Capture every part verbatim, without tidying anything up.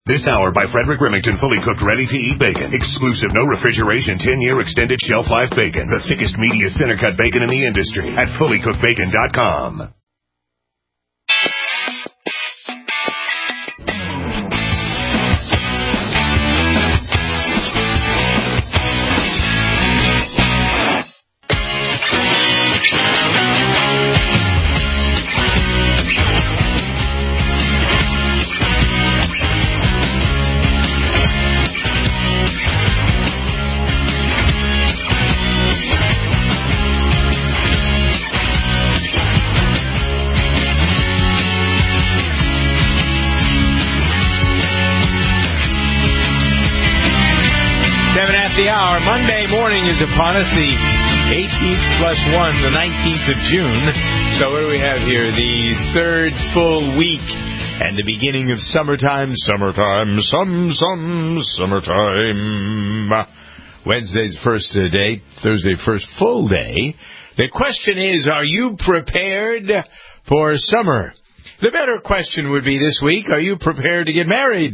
This hour by Frederick Remington, fully cooked, ready-to-eat bacon. Exclusive, no refrigeration, ten-year extended shelf life bacon. The thickest, meatiest, center-cut bacon in the industry at fully cooked bacon dot com. The hour. Monday morning is upon us, the eighteenth plus one, the nineteenth of June. So what do we have here? The third full week and the beginning of summertime. Summertime, some, some, summertime. Wednesday's first day, Thursday first full day. The question is, are you prepared for summer? The better question would be this week, are you prepared to get married?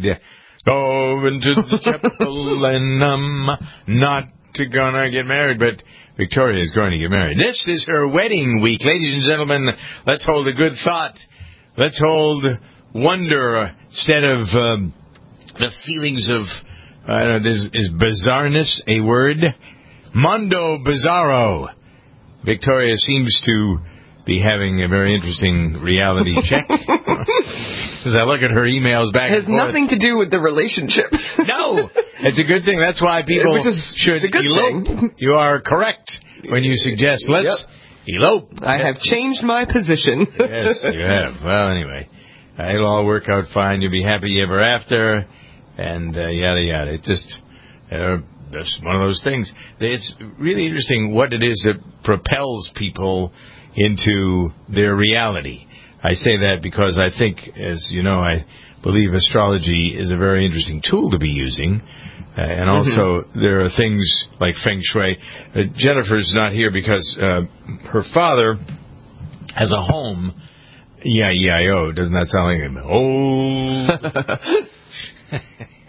Go into the chapel and I'm not gonna get married, but Victoria is going to get married. This is her wedding week. Ladies and gentlemen, let's hold a good thought. Let's hold wonder instead of um, the feelings of, I don't know, is, is bizarreness a word? Mondo Bizarro. Victoria seems to be having a very interesting reality check. As I look at her emails back and forth. It has and nothing to do with the relationship. No. It's a good thing. That's why people should elope. Thing. You are correct when you suggest, let's yep. elope. I have changed my position. Yes, you have. Well, anyway, uh, it'll all work out fine. You'll be happy ever after, and uh, yada, yada. It just... Uh, that's one of those things. It's really interesting what it is that propels people into their reality. I say that because I think, as you know, I believe astrology is a very interesting tool to be using. Uh, and also, mm-hmm. there are things like Feng Shui. Uh, Jennifer's not here because uh, her father has a home. E I E I O. Doesn't that sound like him? Oh.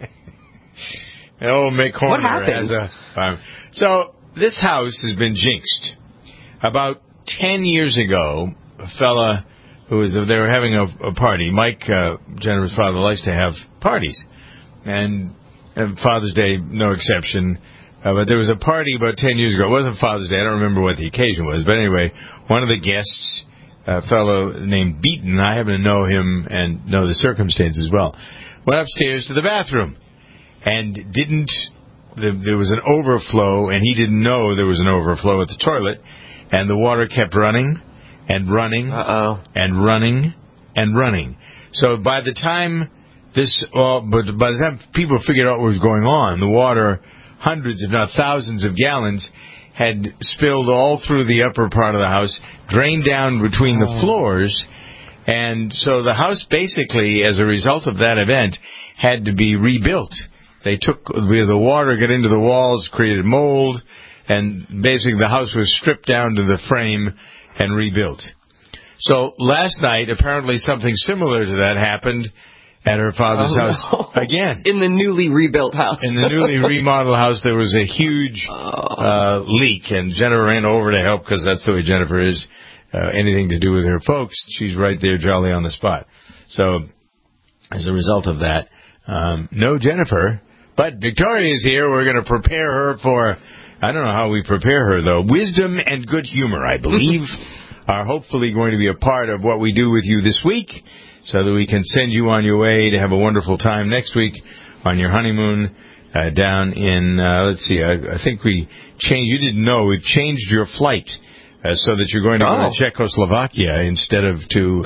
Oh, Mick Horner has a farm. So, this house has been jinxed. About ten years ago, a fella who was, they were having a, a party. Mike, uh, Jennifer's father, likes to have parties. And, and Father's Day, no exception. Uh, but there was a party about ten years ago. It wasn't Father's Day. I don't remember what the occasion was. But anyway, one of the guests, a fellow named Beaton, I happen to know him and know the circumstances well, went upstairs to the bathroom. And didn't, the, there was an overflow, and he didn't know there was an overflow at the toilet, and the water kept running, and running, Uh-oh. and running, and running. So by the time this, well, but by the time people figured out what was going on, the water, hundreds if not thousands of gallons, had spilled all through the upper part of the house, drained down between oh. the floors, and so the house basically, as a result of that event, had to be rebuilt. They took, the water got into the walls, created mold, and basically the house was stripped down to the frame and rebuilt. So last night, apparently something similar to that happened at her father's oh, house no. again. In the newly rebuilt house. In the newly remodeled house, there was a huge oh. uh, leak, and Jennifer ran over to help because that's the way Jennifer is. Uh, anything to do with her folks, she's right there jolly on the spot. So as a result of that, um, no Jennifer. But Victoria is here. We're going to prepare her for, I don't know how we prepare her, though. Wisdom and good humor, I believe, are hopefully going to be a part of what we do with you this week so that we can send you on your way to have a wonderful time next week on your honeymoon uh, down in, uh, let's see, I, I think we changed, you didn't know, we've changed your flight. Uh, so that you're going to oh. go to Czechoslovakia instead of to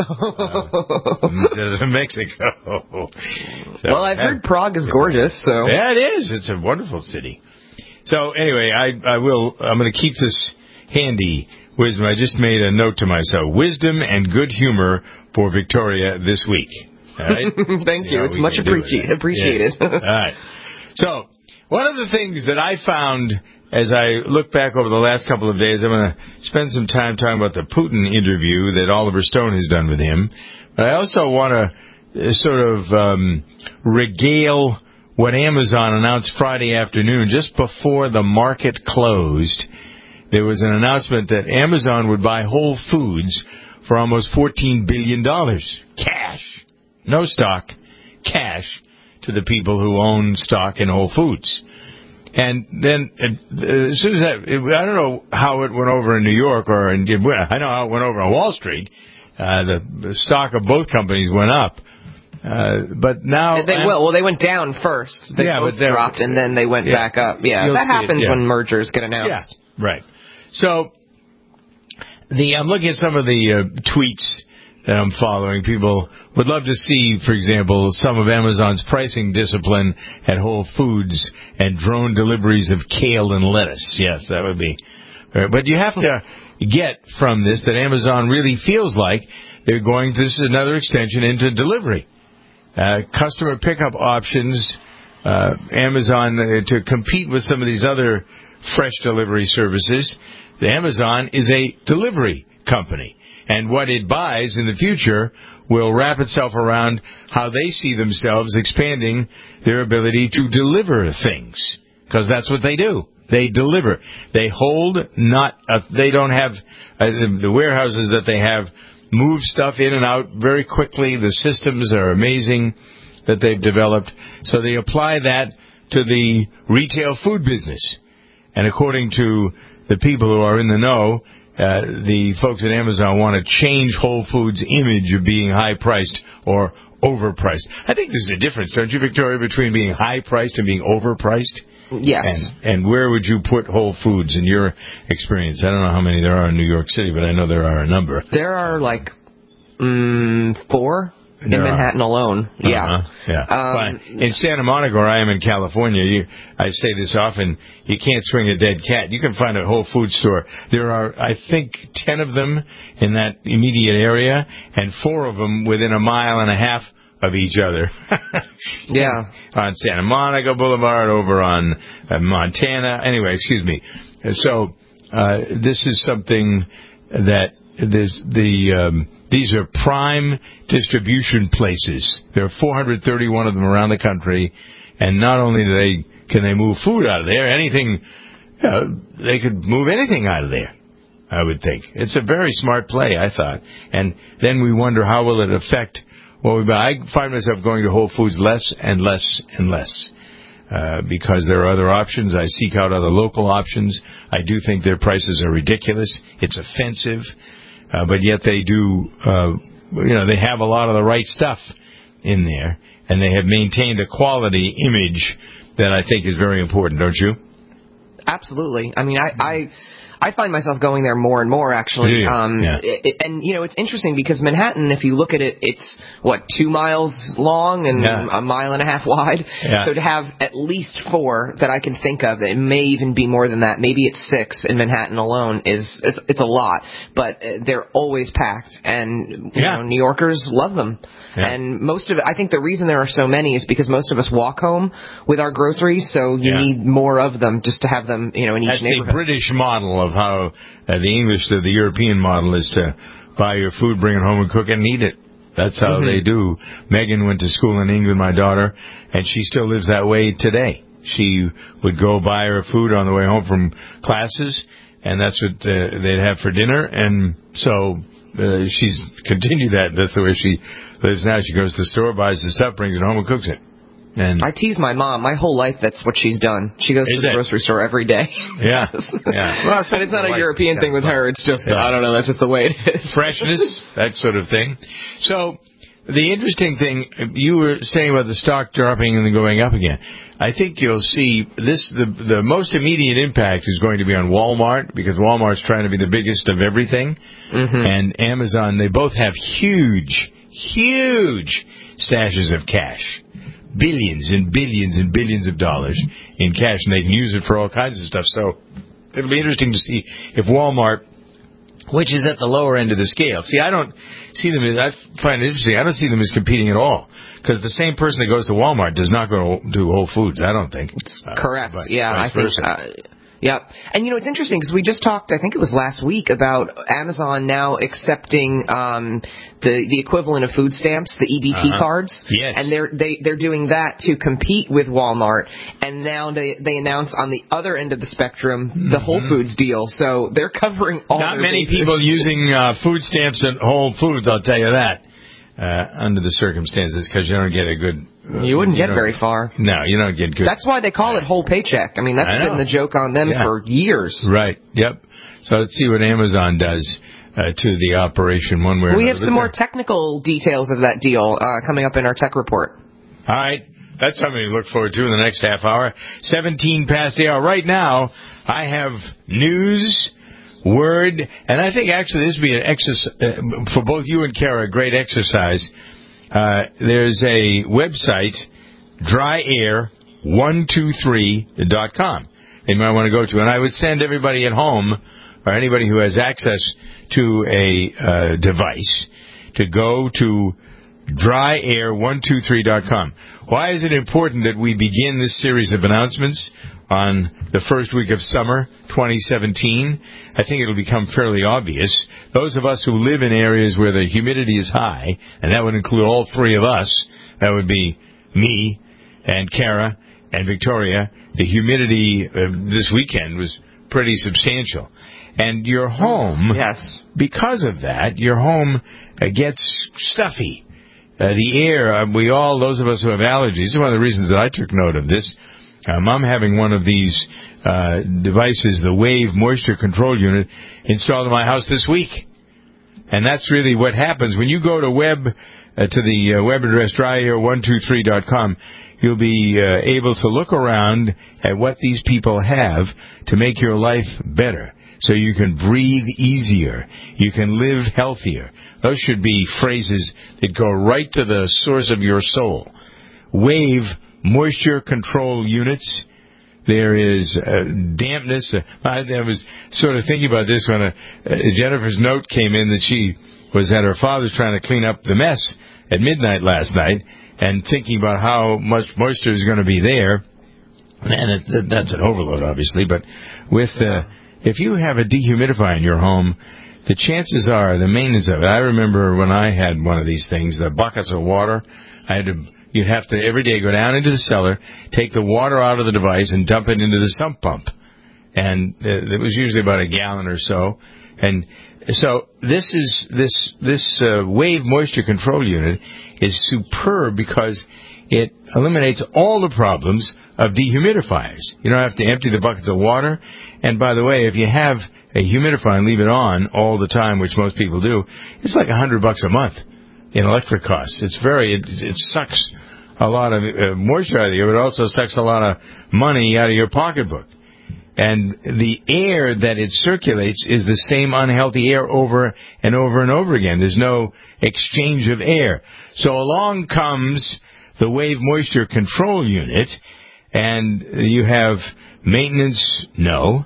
uh, instead of Mexico. So, well, I've heard uh, Prague is gorgeous. So yeah, it is. It's a wonderful city. So anyway, I I will. I'm going to keep this handy. Wisdom. I just made a note to myself. Wisdom and good humor for Victoria this week. All right. Thank you. It's much appreci- appreciated. Yes. All right. So one of the things that I found. As I look back over the last couple of days, I'm going to spend some time talking about the Putin interview that Oliver Stone has done with him. But I also want to sort of um, regale what Amazon announced Friday afternoon, just before the market closed. There was an announcement that Amazon would buy Whole Foods for almost fourteen billion dollars. Cash. No stock. Cash to the people who own stock in Whole Foods. And then, uh, as soon as that, it, I don't know how it went over in New York or in, I know how it went over on Wall Street. Uh, the, the stock of both companies went up. Uh, but now... They will. Well, they went down first. They yeah, both but dropped, and then they went yeah, back up. Yeah, that happens it, yeah. when mergers get announced. Yeah, right. So, the I'm looking at some of the uh, tweets that I'm following. People would love to see, for example, some of Amazon's pricing discipline at Whole Foods and drone deliveries of kale and lettuce. Yes, that would be... But you have to get from this that Amazon really feels like they're going... This is another extension into delivery. Uh, customer pickup options, uh, Amazon, uh, to compete with some of these other fresh delivery services. The Amazon is a delivery company. And what it buys in the future will wrap itself around how they see themselves expanding their ability to deliver things. Because that's what they do. They deliver. They hold, not, uh, they don't have, uh, the, the warehouses that they have move stuff in and out very quickly. The systems are amazing that they've developed. So they apply that to the retail food business. And according to the people who are in the know, uh, the folks at Amazon want to change Whole Foods' image of being high-priced or overpriced. I think there's a difference, don't you, Victoria, between being high-priced and being overpriced? Yes. And, and where would you put Whole Foods in your experience? I don't know how many there are in New York City, but I know there are a number. There are like um, four there in Manhattan are. alone. Yeah. Uh-huh. Yeah. Um, in Santa Monica, where I am in California, you, I say this often, you can't swing a dead cat. You can find a Whole Foods store. There are, I think, ten of them in that immediate area, and four of them within a mile and a half of each other. Yeah. On Santa Monica Boulevard, over on uh, Montana. Anyway, excuse me. So uh, this is something that there's the um, these are prime distribution places. There are four hundred thirty-one of them around the country, and not only do they can they move food out of there, anything uh, they could move anything out of there. I would think it's a very smart play, I thought. And then we wonder how will it affect. Well, I find myself going to Whole Foods less and less and less uh, because there are other options. I seek out other local options. I do think their prices are ridiculous. It's offensive, uh, but yet they do, uh, you know, they have a lot of the right stuff in there, and they have maintained a quality image that I think is very important, don't you? Absolutely. I mean, I... I I find myself going there more and more, actually. Yeah, um, yeah. It, and, you know, it's interesting because Manhattan, if you look at it, it's, what, two miles long and yeah. a mile and a half wide? Yeah. So to have at least four that I can think of, it may even be more than that, maybe it's six in Manhattan alone, is it's, it's a lot. But they're always packed, and you yeah. know, New Yorkers love them. Yeah. And most of it, I think the reason there are so many is because most of us walk home with our groceries, so you yeah. need more of them just to have them, you know, in each That's neighborhood. That's the British model of how uh, the English, the, the European model is to buy your food, bring it home, and cook it and eat it. That's how mm-hmm. they do. Megan went to school in England, my daughter, and she still lives that way today. She would go buy her food on the way home from classes, and that's what uh, they'd have for dinner. And so uh, she's continued that. That's the way she lives now. She goes to the store, buys the stuff, brings it home, and cooks it. And I tease my mom. My whole life, that's what she's done. She goes to the it? grocery store every day. Yeah, yeah. Well, and it's not a like, European yeah, thing with her. It's just, yeah. I don't know, that's just the way it is. Freshness, that sort of thing. So, the interesting thing, you were saying about the stock dropping and then going up again. I think you'll see this, the, the most immediate impact is going to be on Walmart, because Walmart's trying to be the biggest of everything. Mm-hmm. And Amazon, they both have huge, huge stashes of cash. Billions and billions and billions of dollars in cash, and they can use it for all kinds of stuff. So it'll be interesting to see if Walmart, which is at the lower end of the scale. See, I don't see them as, I find it interesting, I don't see them as competing at all. Because the same person that goes to Walmart does not go to Whole Foods, I don't think. Uh, Correct. Yeah, I think... Uh, Yep. And, you know, it's interesting because we just talked, I think it was last week, about Amazon now accepting um, the the equivalent of food stamps, the E B T uh-huh. cards. Yes. And they're they, they're doing that to compete with Walmart. And now they, they announce on the other end of the spectrum the mm-hmm. Whole Foods deal. So they're covering all Not their many bases. people using uh, food stamps at Whole Foods, I'll tell you that, uh, under the circumstances, because you don't get a good... Uh, you wouldn't you get very far. No, you don't get good. That's why they call it whole paycheck. I mean, that's I been the joke on them yeah. for years. Right, yep. So let's see what Amazon does uh, to the operation one way or we another. We have some more technical details of that deal uh, coming up in our tech report. All right. That's something to look forward to in the next half hour. seventeen past the hour. Right now, I have news, word, and I think actually this would be an exercise, uh, for both you and Kara, a great exercise. Uh, there's a website, dry air one two three dot com. You might want to go to, and I would send everybody at home, or anybody who has access to a uh, device, to go to dry air one two three dot com. Why is it important that we begin this series of announcements on the first week of summer twenty seventeen? I think it'll become fairly obvious. Those of us who live in areas where the humidity is high, and that would include all three of us, that would be me and Kara and Victoria, the humidity uh, this weekend was pretty substantial. And your home, yes, because of that, your home uh, gets stuffy. Uh, the air, uh, we all, those of us who have allergies, this is one of the reasons that I took note of this. Um, I'm having one of these uh, devices, the Wave Moisture Control Unit, installed in my house this week. And that's really what happens. When you go to web uh, to the uh, web address dry air one two three dot com, you'll be uh, able to look around at what these people have to make your life better. So you can breathe easier. You can live healthier. Those should be phrases that go right to the source of your soul. Wave Moisture Control Units. There is uh, dampness. Uh, I, I was sort of thinking about this when uh, uh, Jennifer's note came in that she was at her father's trying to clean up the mess at midnight last night and thinking about how much moisture is going to be there. And it, that's an overload, obviously, but with... Uh, If you have a dehumidifier in your home, the chances are, the maintenance of it, I remember when I had one of these things, the buckets of water, I had to, you'd have to every day go down into the cellar, take the water out of the device and dump it into the sump pump. And uh, it was usually about a gallon or so. And so this is, this, this uh, Wave Moisture Control Unit is superb because it eliminates all the problems of dehumidifiers. You don't have to empty the buckets of water. And by the way, if you have a humidifier and leave it on all the time, which most people do, it's like a hundred bucks a month in electric costs. It's very, it, it sucks a lot of uh, moisture out of you, but it also sucks a lot of money out of your pocketbook. And the air that it circulates is the same unhealthy air over and over and over again. There's no exchange of air. So along comes the Wave Moisture Control Unit, and you have maintenance, no.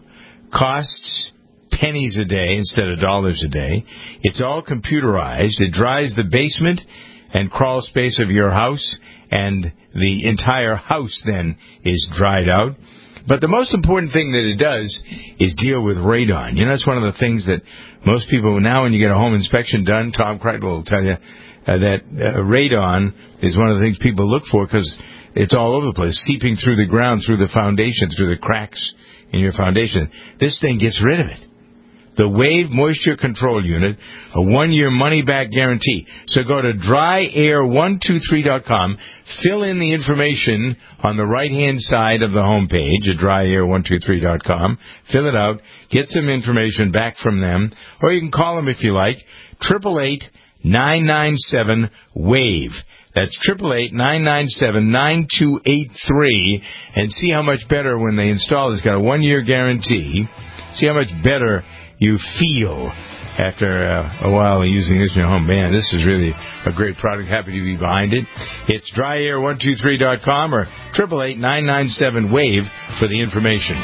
Costs pennies a day instead of dollars a day. It's all computerized. It dries the basement and crawl space of your house, and the entire house then is dried out. But the most important thing that it does is deal with radon. You know, it's one of the things that most people, now when you get a home inspection done, Tom Crichton will tell you uh, that uh, radon is one of the things people look for because it's all over the place, seeping through the ground, through the foundation, through the cracks in your foundation. This thing gets rid of it. The Wave Moisture Control Unit, a one-year money-back guarantee. So go to dry air one two three dot com, fill in the information on the right-hand side of the homepage at dry air one two three dot com, fill it out, get some information back from them, or you can call them if you like, eight eight eight, nine nine seven, WAVE. That's eight eight eight, nine nine seven, nine two eight three, and see how much better when they install. It's got a one-year guarantee. See how much better you feel after uh, a while of using this in your home. Man, this is really a great product. Happy to be behind it. It's dry air one two three dot com or eight eight eight, nine nine seven, WAVE for the information.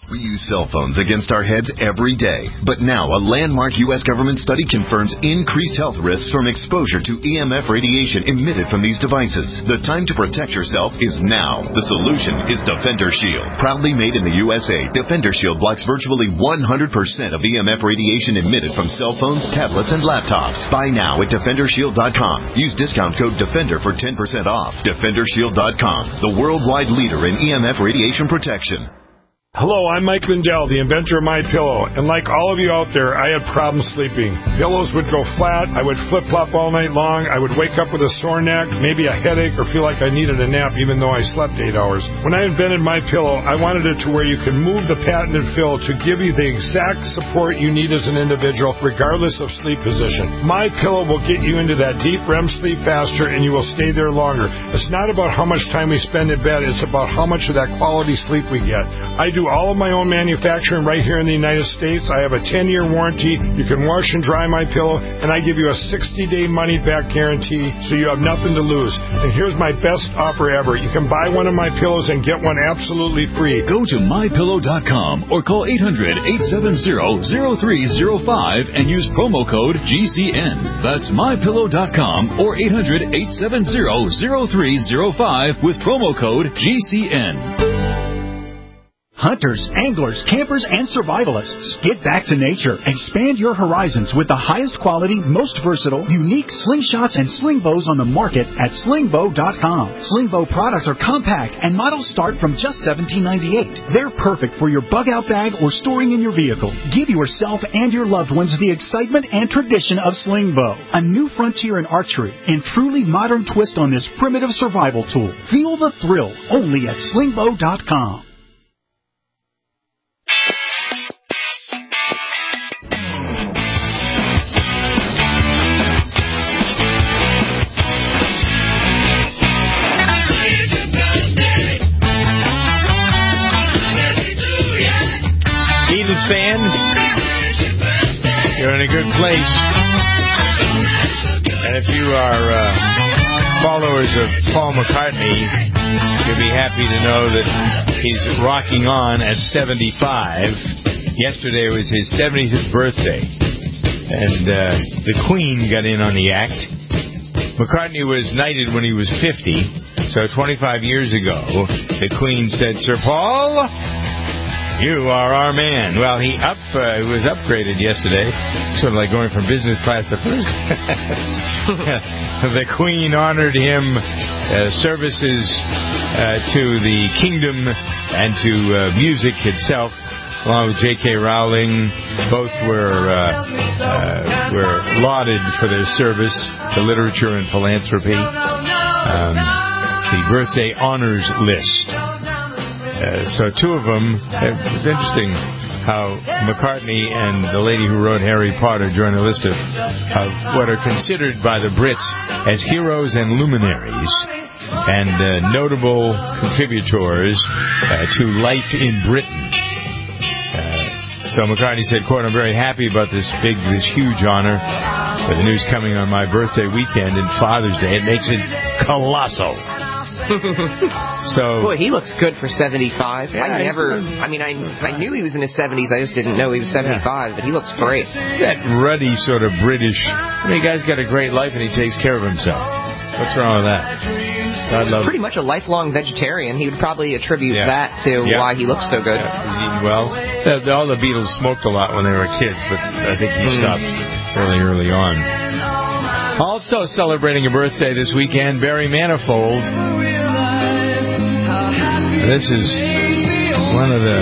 We use cell phones against our heads every day. But now a landmark U S government study confirms increased health risks from exposure to E M F radiation emitted from these devices. The time to protect yourself is now. The solution is Defender Shield. Proudly made in the U S A, Defender Shield blocks virtually one hundred percent of E M F radiation emitted from cell phones, tablets, and laptops. Buy now at Defender Shield dot com. Use discount code DEFENDER for ten percent off. Defender Shield dot com, the worldwide leader in E M F radiation protection. Hello, I'm Mike Lindell, the inventor of MyPillow, and like all of you out there, I had problems sleeping. Pillows would go flat, I would flip-flop all night long, I would wake up with a sore neck, maybe a headache, or feel like I needed a nap even though I slept eight hours. When I invented MyPillow, I wanted it to where you could move the patented fill to give you the exact support you need as an individual, regardless of sleep position. MyPillow will get you into that deep R E M sleep faster, and you will stay there longer. It's not about how much time we spend in bed, it's about how much of that quality sleep we get. I do all of my own manufacturing right here in the United States. I have a ten-year warranty. You can wash and dry my pillow, and I give you a sixty-day money-back guarantee, so you have nothing to lose. And here's my best offer ever. You can buy one of my pillows and get one absolutely free. Go to my pillow dot com or call eight hundred, eight seven zero, zero three zero five and use promo code G C N. That's my pillow dot com or eight hundred, eight seven zero, zero three zero five with promo code G C N. Hunters, anglers, campers, and survivalists. Get back to nature. Expand your horizons with the highest quality, most versatile, unique slingshots and sling bows on the market at sling bow dot com. Sling bow products are compact and models start from just seventeen ninety-eight. They're perfect for your bug-out bag or storing in your vehicle. Give yourself and your loved ones the excitement and tradition of sling bow. A new frontier in archery and truly modern twist on this primitive survival tool. Feel the thrill only at sling bow dot com. Eagles fan, you're in a good place. And if you are uh, followers of Paul McCartney, you'll be happy to know that he's rocking on at seventy-five. Yesterday was his seventieth birthday, and uh, the Queen got in on the act. McCartney was knighted when he was fifty, so twenty-five years ago, the Queen said, "Sir Paul, you are our man." Well, he up uh, was upgraded yesterday, sort of like going from business class to first class. The Queen honored him, uh, services uh, to the kingdom and to uh, music itself, along with J K. Rowling. Both were uh, uh, were lauded for their service to literature and philanthropy. Um, the birthday honors list. Uh, so two of them, it's interesting how McCartney and the lady who wrote Harry Potter join a list of, of what are considered by the Brits as heroes and luminaries and uh, notable contributors uh, to life in Britain. Uh, so McCartney said, quote, "I'm very happy about this big, this huge honor. With the news coming on my birthday weekend and Father's Day, it makes it colossal." So, boy, he looks good for seventy-five. Yeah, I never, I mean, I I knew he was in his seventies. I just didn't know he was seventy-five, yeah. But he looks great. That ruddy sort of British. I mean, the guy's got a great life and he takes care of himself. What's wrong with that? I love He's pretty much a lifelong vegetarian. He would probably attribute yeah. that to yeah. why he looks so good. Yeah, he's eating well. The, the, all the Beatles smoked a lot when they were kids, but I think he stopped fairly early on. Also celebrating a birthday this weekend, Barry Manifold. This is one of the,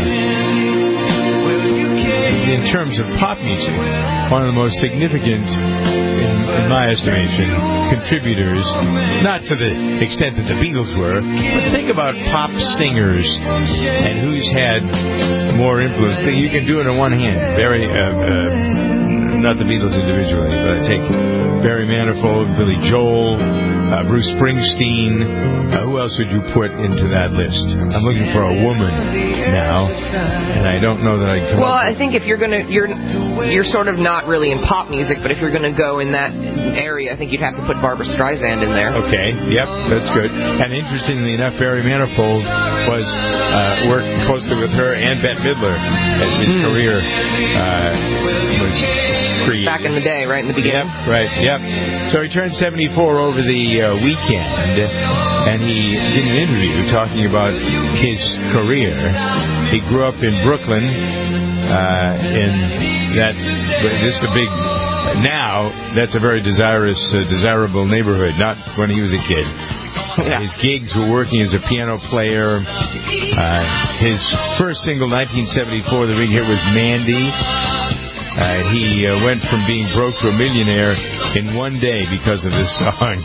in terms of pop music, one of the most significant, in, in my estimation, contributors, not to the extent that the Beatles were, but think about pop singers and who's had more influence. You can do it in one hand. Barry, uh, uh, not the Beatles individually, but I take Barry Manifold, Billy Joel, uh, Bruce Springsteen. Uh, who else would you put into that list? I'm looking for a woman now, and I don't know that I can come Well, up I think if you're gonna, you're you're sort of not really in pop music, but if you're gonna go in that area, I think you'd have to put Barbra Streisand in there. Okay, yep, that's good. And interestingly enough, Barry Manifold was uh, worked closely with her and Bette Midler as his mm. career uh, was created. Back in the day, right in the beginning. Yep, right, yep. So he turned seventy-four over the uh, weekend, and he did an interview talking about his career. He grew up in Brooklyn, uh, in that, this is a big, now, that's a very desirous, uh, desirable neighborhood, not when he was a kid. Yeah. His gigs were working as a piano player. Uh, his first single, nineteen seventy-four, the big hit was Mandy. Uh, he uh, went from being broke to a millionaire in one day because of this song.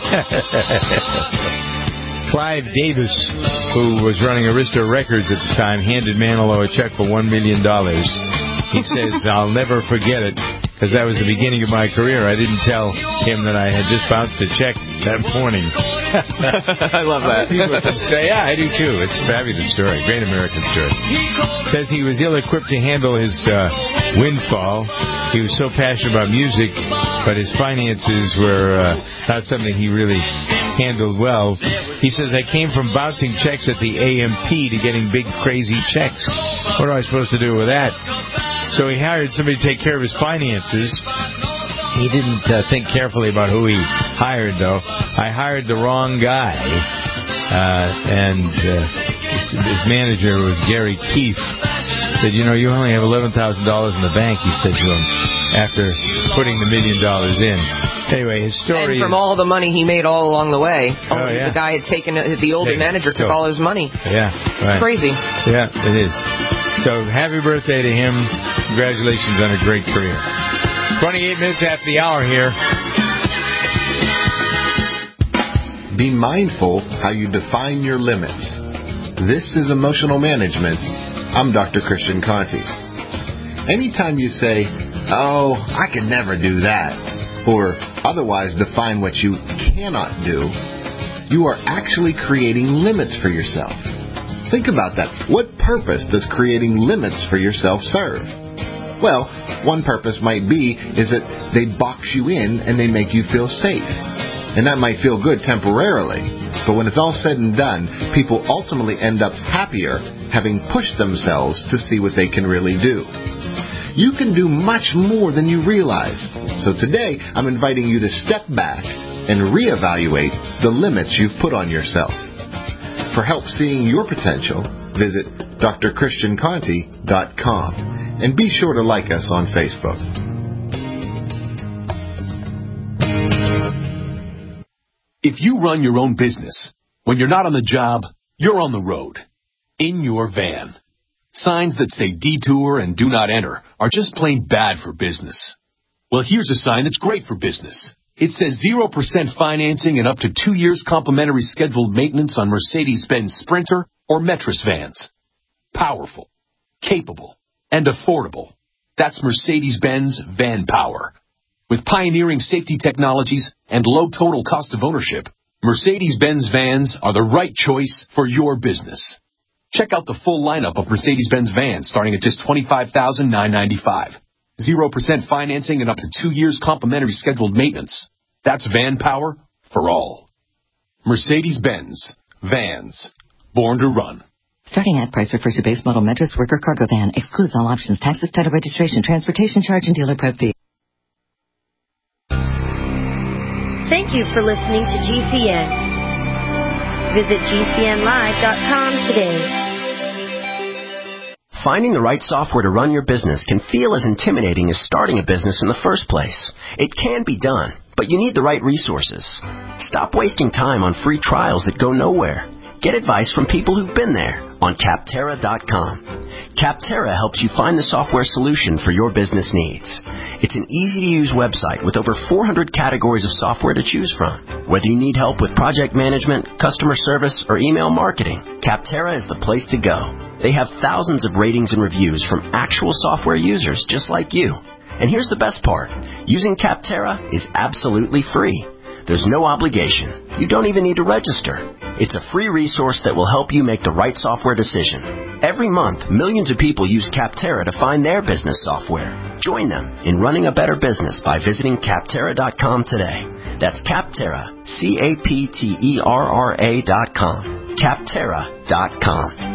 Clive Davis, who was running Arista Records at the time, handed Manilow a check for one million dollars. He says, I'll never forget it, because that was the beginning of my career. I didn't tell him that I had just bounced a check that morning. I love that. People can say, yeah, I do too. It's a fabulous story. Great American story. Says he was ill-equipped to handle his uh, windfall. He was so passionate about music, but his finances were uh, not something he really handled well. He says, I came from bouncing checks at the A M P to getting big, crazy checks. What am I supposed to do with that? So he hired somebody to take care of his finances. He didn't uh, think carefully about who he hired, though. I hired the wrong guy. Uh, and uh, his, his manager was Gary Keefe. Said, you know, you only have eleven thousand dollars in the bank, he said to him, after putting the million dollars in. Anyway, his story And from is, all the money he made all along the way, oh, yeah. the guy had taken, the old Take manager it. took all his money. Yeah, It's right. crazy. Yeah, it is. So, happy birthday to him. Congratulations on a great career. twenty-eight minutes after the hour here. Be mindful how you define your limits. This is Emotional Management. I'm Doctor Christian Conte. Anytime you say, oh, I can never do that, or otherwise define what you cannot do, you are actually creating limits for yourself. Think about that. What purpose does creating limits for yourself serve? Well, one purpose might be is that they box you in and they make you feel safe. And that might feel good temporarily, but when it's all said and done, people ultimately end up happier having pushed themselves to see what they can really do. You can do much more than you realize. So today, I'm inviting you to step back and reevaluate the limits you've put on yourself. For help seeing your potential, visit D R Christian Conte dot com and be sure to like us on Facebook. If you run your own business, when you're not on the job, you're on the road, in your van. Signs that say detour and do not enter are just plain bad for business. Well, here's a sign that's great for business. It says zero percent financing and up to two years complimentary scheduled maintenance on Mercedes-Benz Sprinter or Metris vans. Powerful, capable, and affordable. That's Mercedes-Benz Van Power. With pioneering safety technologies and low total cost of ownership, Mercedes-Benz vans are the right choice for your business. Check out the full lineup of Mercedes-Benz vans starting at just twenty-five thousand nine hundred ninety-five dollars. zero percent financing and up to two years complimentary scheduled maintenance. That's Van Power for all. Mercedes-Benz Vans. Born to run. Starting ad price refers to base model Metris worker cargo van. Excludes all options, taxes, title, registration, transportation charge, and dealer prep fee. Thank you for listening to G C N. Visit G C N live dot com today. Finding the right software to run your business can feel as intimidating as starting a business in the first place. It can be done, but you need the right resources. Stop wasting time on free trials that go nowhere. Get advice from people who've been there on Capterra dot com. Capterra helps you find the software solution for your business needs. It's an easy-to-use website with over four hundred categories of software to choose from. Whether you need help with project management, customer service, or email marketing, Capterra is the place to go. They have thousands of ratings and reviews from actual software users just like you. And here's the best part. Using Capterra is absolutely free. There's no obligation. You don't even need to register. It's a free resource that will help you make the right software decision. Every month, millions of people use Capterra to find their business software. Join them in running a better business by visiting Capterra dot com today. That's Capterra, C A P T E R R A dot com. Capterra dot com.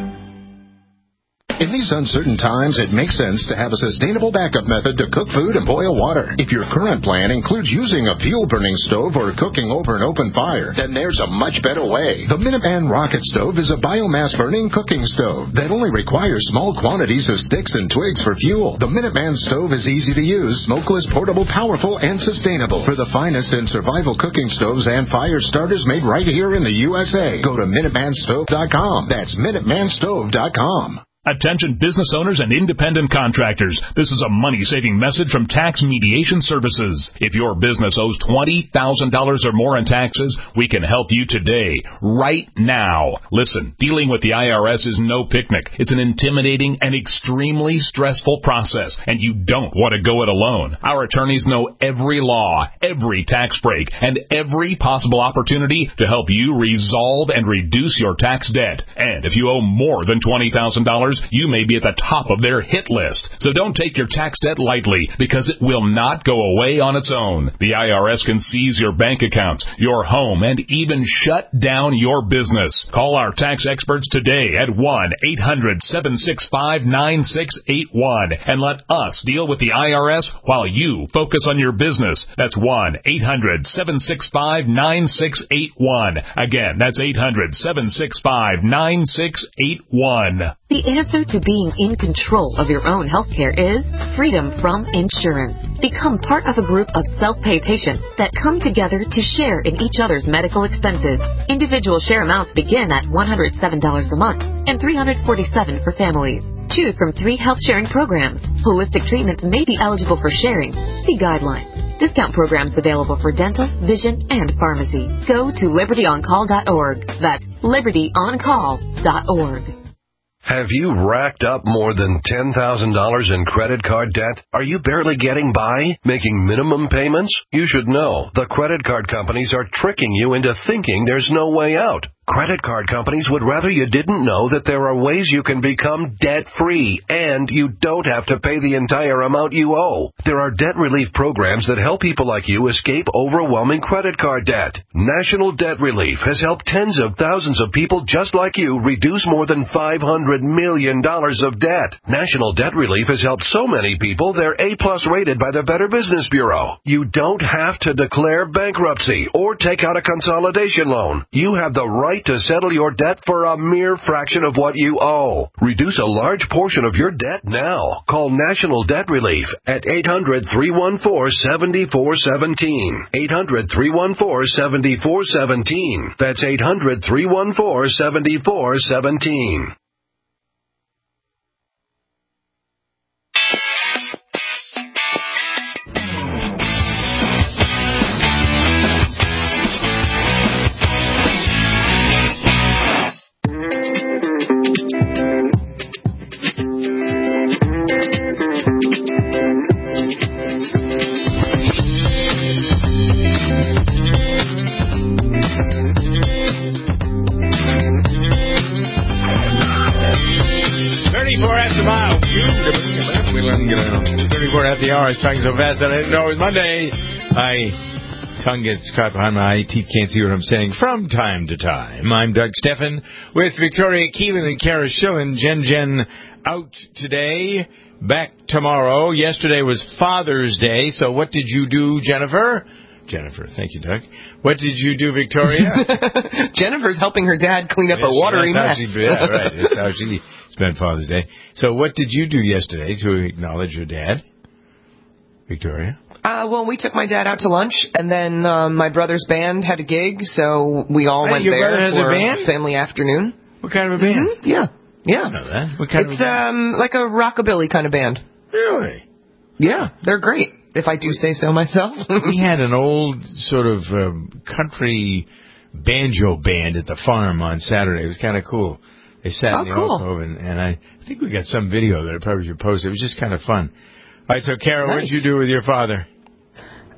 In these uncertain times, it makes sense to have a sustainable backup method to cook food and boil water. If your current plan includes using a fuel-burning stove or cooking over an open fire, then there's a much better way. The Minuteman Rocket Stove is a biomass-burning cooking stove that only requires small quantities of sticks and twigs for fuel. The Minuteman Stove is easy to use, smokeless, portable, powerful, and sustainable. For the finest in survival cooking stoves and fire starters made right here in the U S A, go to Minuteman Stove dot com. That's Minuteman Stove dot com. Attention business owners and independent contractors. This is a money-saving message from Tax Mediation Services. If your business owes twenty thousand dollars or more in taxes, we can help you today, right now. Listen, dealing with the I R S is no picnic. It's an intimidating and extremely stressful process, and you don't want to go it alone. Our attorneys know every law, every tax break, and every possible opportunity to help you resolve and reduce your tax debt. And if you owe more than twenty thousand dollars, you may be at the top of their hit list. So don't take your tax debt lightly, because it will not go away on its own. The I R S can seize your bank accounts, your home, and even shut down your business. Call our tax experts today at one eight hundred seven six five nine six eight one and let us deal with the I R S while you focus on your business. That's one eight hundred seven six five nine six eight one. Again, that's eight hundred seven six five nine six eight one. The answer to being in control of your own health care is freedom from insurance. Become part of a group of self-pay patients that come together to share in each other's medical expenses. Individual share amounts begin at one hundred seven dollars a month and three hundred forty-seven dollars for families. Choose from three health sharing programs. Holistic treatments may be eligible for sharing. See guidelines. Discount programs available for dental, vision, and pharmacy. Go to liberty on call dot org. That's liberty on call dot org. Have you racked up more than ten thousand dollars in credit card debt? Are you barely getting by, making minimum payments? You should know the credit card companies are tricking you into thinking there's no way out. Credit card companies would rather you didn't know that there are ways you can become debt-free, and you don't have to pay the entire amount you owe. There are debt relief programs that help people like you escape overwhelming credit card debt. National Debt Relief has helped tens of thousands of people just like you reduce more than five hundred million dollars of debt. National Debt Relief has helped so many people they're A-plus rated by the Better Business Bureau. You don't have to declare bankruptcy or take out a consolidation loan. You have the right to settle your debt for a mere fraction of what you owe. Reduce a large portion of your debt now. Call National Debt Relief at eight hundred three one four seven four one seven. eight hundred three one four seven four one seven. That's eight hundred three one four seven four one seven. thirty-four at the hour. I was talking so fast that I didn't know it was Monday. My tongue gets caught behind my eye. Teeth can't see what I'm saying from time to time. I'm Doug Steffen with Victoria Keelan and Kara Schillen. Jen Jen out today, back tomorrow. Yesterday was Father's Day, so what did you do, Jennifer? Jennifer, thank you, Doug. What did you do, Victoria? Jennifer's helping her dad clean up yeah, a watery that's mess. How she, yeah, right. That's how she spent Father's Day. So what did you do yesterday to acknowledge your dad, Victoria? Uh, well, we took my dad out to lunch, and then um, my brother's band had a gig, so we all Hey, went your there brother has for a band? family afternoon. What kind of a band? Mm-hmm. Yeah, yeah. I know that. What kind it's of a band? um like a rockabilly kind of band. Really? Yeah, they're great, if I do say so myself. We had an old sort of um, country banjo band at the farm on Saturday. It was kind of cool. They sat oh, in the cool. alcove, and, and I think we got some video that I probably should post. It was just kind of fun. All right, so, Kara, nice. what did you do with your father?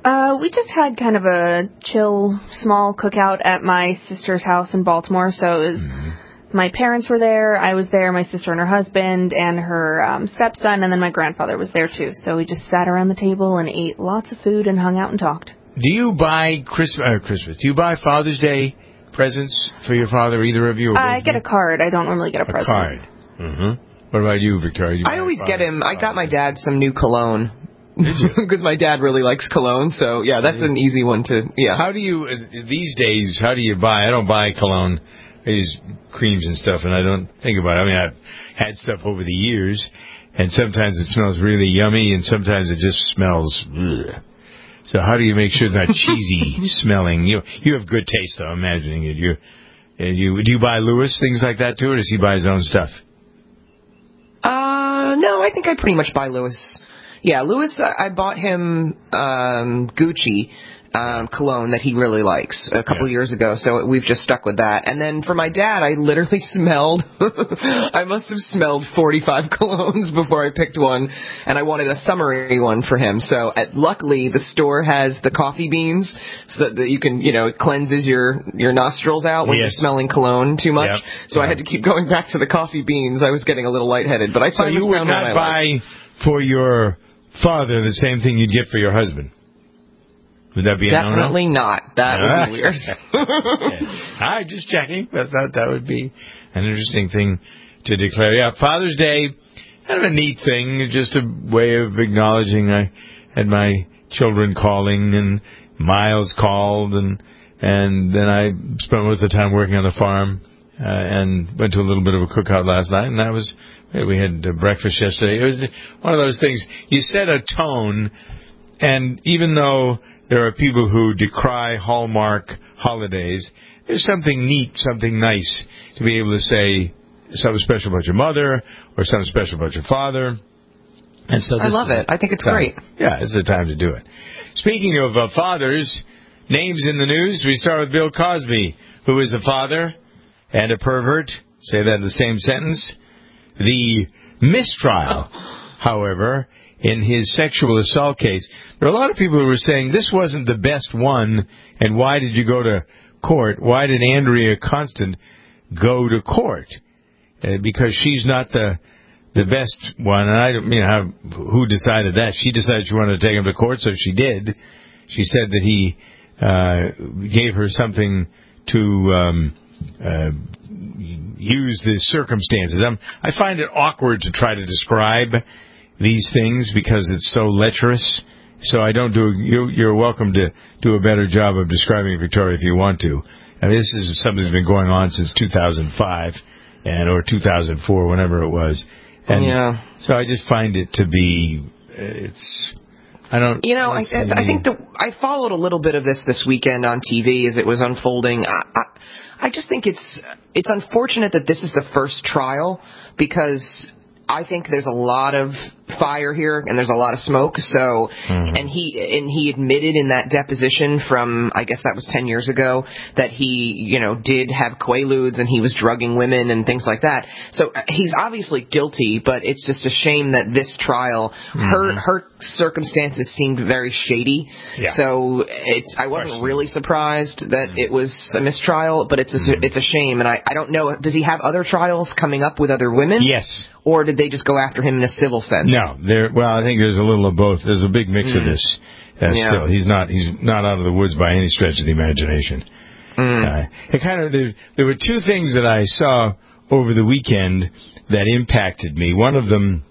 Uh, we just had kind of a chill, small cookout at my sister's house in Baltimore. So it was, mm-hmm. my parents were there, I was there, my sister and her husband, and her um, stepson, and then my grandfather was there too. So we just sat around the table and ate lots of food and hung out and talked. Do you buy Christmas? Uh, Christmas? Do you buy Father's Day presents for your father, either of you? Or I get a card. I don't normally get a, a present. A card. Mm-hmm. What about you, Victoria? You I always get him. I got my dad some new cologne. Because my dad really likes cologne, so yeah, that's an easy one to, yeah. How do you, uh, these days, how do you buy? I don't buy cologne. I use creams and stuff, and I don't think about it. I mean, I've had stuff over the years, and sometimes it smells really yummy, and sometimes it just smells, ugh. So how do you make sure it's not cheesy smelling? You you have good taste, though, I'm imagining it. You, you, do you buy Lewis things like that, too, or does he buy his own stuff? Uh, no, I think I pretty much buy Lewis. Yeah, Lewis, I bought him um, Gucci um, cologne that he really likes a couple yeah. years ago, so we've just stuck with that. And then for my dad, I literally smelled, I must have smelled forty-five colognes before I picked one, and I wanted a summery one for him. So at, luckily, the store has the coffee beans so that you can, you know, it cleanses your, your nostrils out when yes. you're smelling cologne too much. Yep. So yep. I had to keep going back to the coffee beans. I was getting a little lightheaded, but I so finally you would found not one I buy like. For your father the same thing you'd get for your husband? Would that be a no-no? Definitely not. That would be weird. Okay. All right, just checking. I thought that would be an interesting thing to declare. Yeah, Father's Day, kind of a neat thing, just a way of acknowledging I had my children calling, and Miles called, and and then I spent most of the time working on the farm, uh, and went to a little bit of a cookout last night, and that was... We had uh, breakfast yesterday. It was one of those things. You set a tone, and even though there are people who decry Hallmark holidays, there's something neat, something nice to be able to say something special about your mother or something special about your father. And so this I love it. I think it's time. great. Yeah, it's the time to do it. Speaking of uh, fathers, names in the news, we start with Bill Cosby, who is a father and a pervert. Say that in the same sentence. The mistrial, however, in his sexual assault case, there are a lot of people who were saying this wasn't the best one, and why did you go to court? Why did Andrea Constant go to court? Uh, because she's not the the best one, and I don't mean how, who decided that. She decided she wanted to take him to court, so she did. She said that he uh, gave her something to... Um, uh, use the circumstances. I'm, I find it awkward to try to describe these things because it's so lecherous. So I don't do. You, you're welcome to do a better job of describing it, Victoria, if you want to. And this is something that's been going on since two thousand five, and or two thousand four, whenever it was. And yeah. So I just find it to be. It's. I don't. You know, I, I, I think the I followed a little bit of this this weekend on T V as it was unfolding. I, I, I just think it's it's unfortunate that this is the first trial because I think there's a lot of fire here and there's a lot of smoke. So, mm-hmm. and he and he admitted in that deposition from I guess that was ten years ago that he you know did have quaaludes and he was drugging women and things like that. So he's obviously guilty, but it's just a shame that this trial mm-hmm. her her circumstances seemed very shady. Yeah. So it's I wasn't really surprised that mm-hmm. it was a mistrial, but it's a, mm-hmm. it's a shame. And I I don't know, does he have other trials coming up with other women? Yes. Or did they just go after him in a civil sense? No, there. Well, I think there's a little of both. There's a big mix mm. of this. Uh, yeah. Still, he's not. He's not out of the woods by any stretch of the imagination. Mm. Uh, it kind of. There, there were two things that I saw over the weekend that impacted me. One of them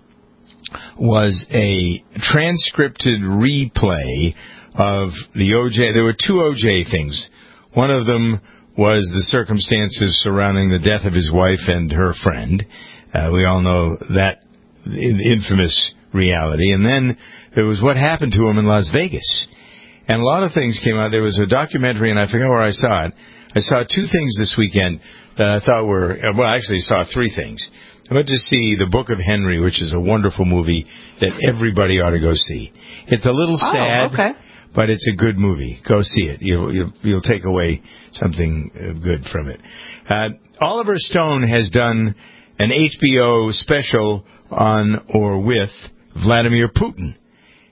was a transcripted replay of the O J. There were two O J things. One of them was the circumstances surrounding the death of his wife and her friend. Uh, we all know that infamous reality. And then there was what happened to him in Las Vegas. And a lot of things came out. There was a documentary, and I forget where I saw it. I saw two things this weekend that I thought were, well, I actually saw three things. I went to see The Book of Henry, which is a wonderful movie that everybody ought to go see. It's a little sad, oh, okay. but it's a good movie. Go see it. You'll, you'll, you'll take away something good from it. Uh, Oliver Stone has done an H B O special on or with Vladimir Putin.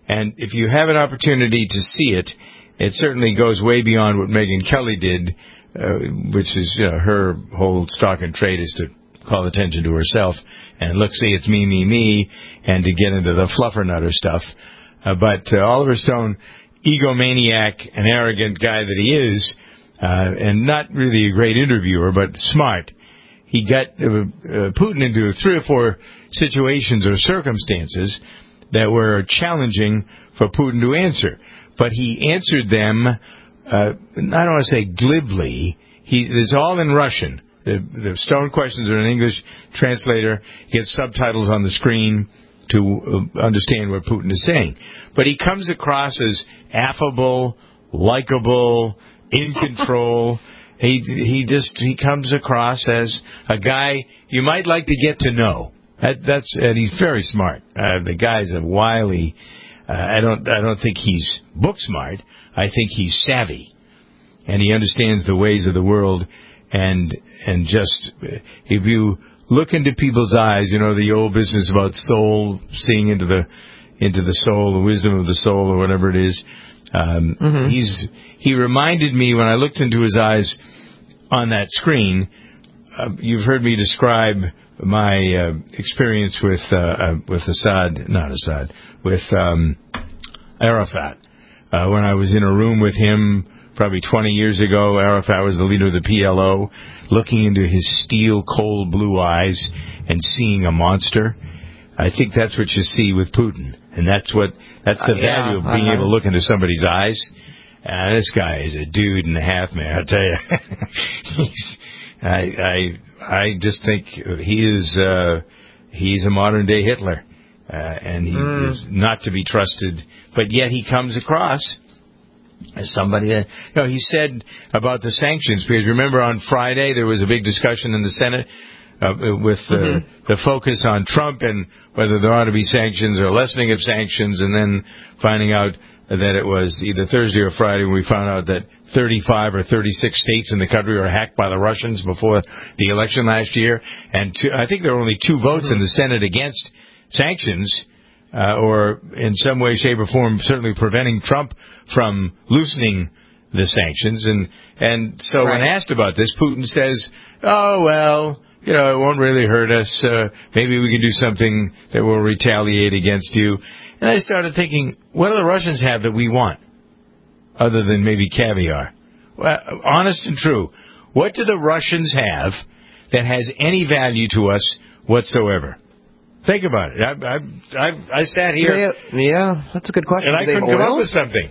And if you have an opportunity to see it, it certainly goes way beyond what Megyn Kelly did, uh, which is, you know, her whole stock and trade is to call attention to herself and look, see, it's me, me, me, and to get into the fluffernutter stuff. Uh, but uh, Oliver Stone, egomaniac and arrogant guy that he is, uh, and not really a great interviewer, but smart, he got uh, uh, Putin into three or four situations or circumstances that were challenging for Putin to answer. But he answered them, uh, I don't want to say glibly, he, it's all in Russian. The, the Stone questions are in English translator. He gets subtitles on the screen to uh, understand what Putin is saying. But he comes across as affable, likable, in control. he he just he comes across as a guy you might like to get to know. That, that's and he's very smart. Uh, the guy's a wily. Uh, I don't I don't think he's book smart. I think he's savvy, and he understands the ways of the world. And and just if you look into people's eyes, you know, the old business about soul, seeing into the into the soul, the wisdom of the soul, or whatever it is. Um, mm-hmm. He's he reminded me when I looked into his eyes on that screen. Uh, you've heard me describe my uh, experience with uh, uh, with Assad, not Assad, with um, Arafat. Uh, when I was in a room with him probably twenty years ago, Arafat was the leader of the P L O, looking into his steel, cold blue eyes and seeing a monster. I think that's what you see with Putin, and that's what that's the uh, yeah, value of being uh-huh. able to look into somebody's eyes. Uh, this guy is a dude and a half, man. I tell you, he's. I, I I just think he is uh, he's a modern day Hitler, uh, and he mm. is not to be trusted. But yet he comes across as somebody that, you know, he said about the sanctions, because remember on Friday there was a big discussion in the Senate uh, with uh, mm-hmm. the focus on Trump and whether there ought to be sanctions or lessening of sanctions, and then finding out that it was either Thursday or Friday when we found out that thirty-five or thirty-six states in the country were hacked by the Russians before the election last year, and two, I think there were only two votes mm-hmm. in the Senate against sanctions, uh, or in some way, shape, or form, certainly preventing Trump from loosening the sanctions. And and so right. when asked about this, Putin says, "Oh well, you know, it won't really hurt us. Uh, maybe we can do something that will retaliate against you." And I started thinking, what do the Russians have that we want, other than maybe caviar? Well, honest and true, what do the Russians have that has any value to us whatsoever? Think about it. I I I, I sat here. Yeah, yeah, that's a good question. And I couldn't come up with something.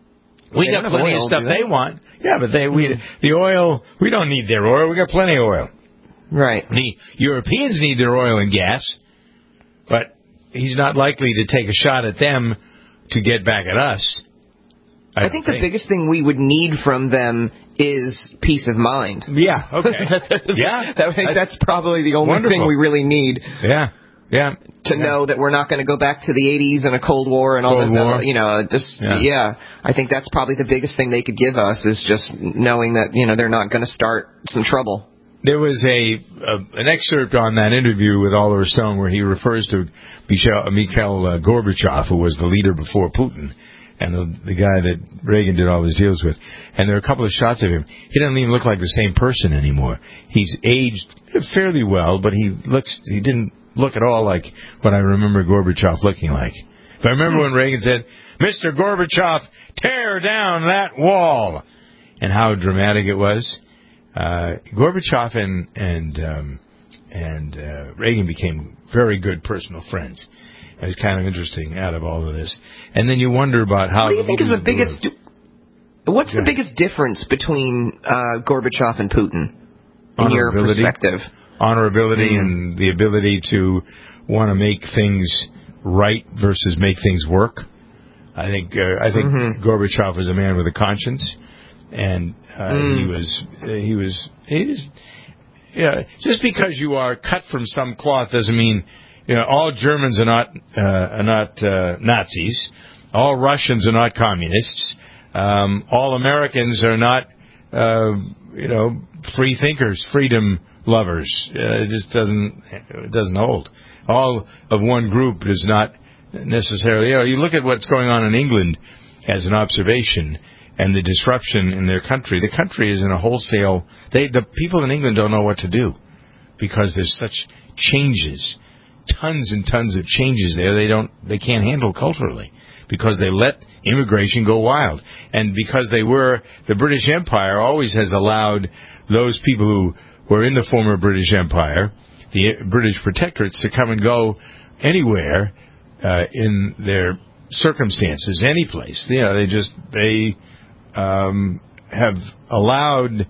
We got plenty of stuff they want. Yeah, but they we the oil, we don't need their oil. We got plenty of oil. Right. The Europeans need their oil and gas, but he's not likely to take a shot at them to get back at us. I, I think, think the biggest thing we would need from them is peace of mind. Yeah, okay. yeah. that, that's probably the only Wonderful. thing we really need. Yeah, yeah. To yeah. know that we're not going to go back to the eighties and a Cold War and all Cold that. War. You know, just, yeah. yeah. I think that's probably the biggest thing they could give us is just knowing that, you know, they're not going to start some trouble. There was a, a an excerpt on that interview with Oliver Stone where he refers to Mikhail, Mikhail uh, Gorbachev, who was the leader before Putin, and the, the guy that Reagan did all his deals with. And there are a couple of shots of him. He doesn't even look like the same person anymore. He's aged fairly well, but he looks he didn't look at all like what I remember Gorbachev looking like. But I remember when Reagan said, "Mister Gorbachev, tear down that wall," and how dramatic it was. Uh, Gorbachev and and um, and uh, Reagan became very good personal friends. It was kind of interesting out of all of this. And then you wonder about how. What do you think is the biggest? What's the biggest difference between uh, Gorbachev and Putin, in your perspective? Honorability mm. and the ability to want to make things right versus make things work. I think uh, I think mm-hmm. Gorbachev was a man with a conscience. And uh, mm. he was, uh, he was, he was, yeah. Just because you are cut from some cloth doesn't mean, you know, all Germans are not uh, are not uh, Nazis, all Russians are not communists, um, all Americans are not, uh, you know, free thinkers, freedom lovers. Uh, it just doesn't it doesn't hold. All of one group does not necessarily. You know, you look at what's going on in England as an observation and the disruption in their country. The country is in a wholesale... They, the people in England don't know what to do because there's such changes, tons and tons of changes there. They don't, they can't handle culturally because they let immigration go wild. And because they were... The British Empire always has allowed those people who were in the former British Empire, the British protectorates, to come and go anywhere uh, in their circumstances, any place. You know, they just they um, have allowed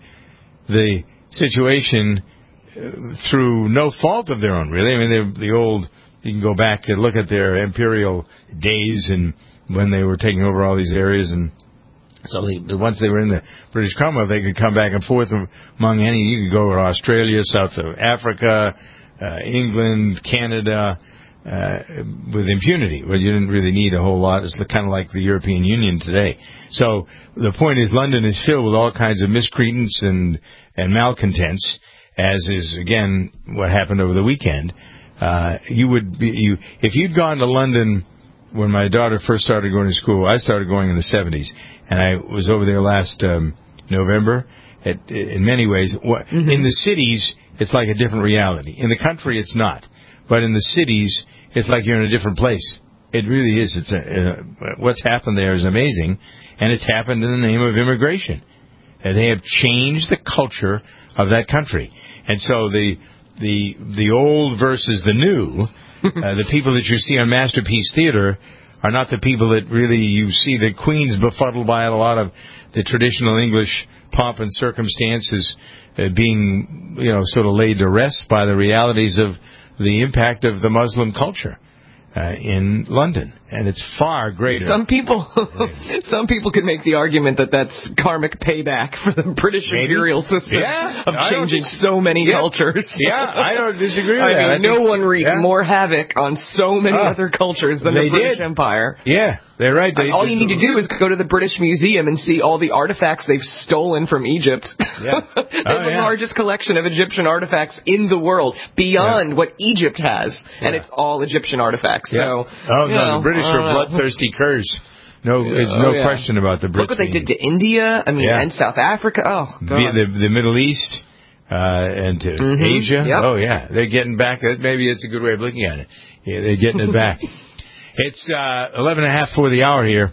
the situation uh, through no fault of their own. Really, I mean, the old. You can go back and look at their imperial days and when they were taking over all these areas, and so they, once they were in the British Commonwealth, they could come back and forth among any. You could go to Australia, South Africa, uh, England, Canada. Uh, with impunity, but you didn't really need a whole lot. It's kind of like the European Union today. So the point is, London is filled with all kinds of miscreants and and malcontents, as is again what happened over the weekend. Uh, you would be you if you'd gone to London when my daughter first started going to school. I started going in the seventies, and I was over there last um, November. It, in many ways, mm-hmm. in the cities, it's like a different reality. In the country, it's not. But in the cities, it's like you're in a different place. It really is. It's a, uh, what's happened there is amazing, and it's happened in the name of immigration. And they have changed the culture of that country. And so the the the old versus the new, uh, the people that you see on Masterpiece Theater are not the people that really you see. The Queen's befuddled by it. A lot of the traditional English pomp and circumstances uh, being, you know, sort of laid to rest by the realities of the impact of the Muslim culture uh, in London, and it's far greater. Some people, some people could make the argument that that's karmic payback for the British Maybe. imperial system yeah, of changing dis- so many yeah. cultures. Yeah, I don't disagree with I that. mean, I no think, one wreaked yeah. more havoc on so many uh, other cultures than the British did. Empire. Yeah, they're right. They, all you need to do is go to the British Museum and see all the artifacts they've stolen from Egypt. Yeah. They have oh, the yeah. largest collection of Egyptian artifacts in the world, beyond yeah. what Egypt has, and yeah. it's all Egyptian artifacts. Yeah. So, oh no, know, the British are bloodthirsty curs. No, yeah. there's no oh, yeah. question about the British. Look what they did to India. I mean, yeah. and South Africa. Oh, God. The, the, the Middle East uh, and to mm-hmm. Asia. Yep. Oh yeah, they're getting back. Maybe it's a good way of looking at it. Yeah, they're getting it back. It's uh, eleven and a half for the hour here.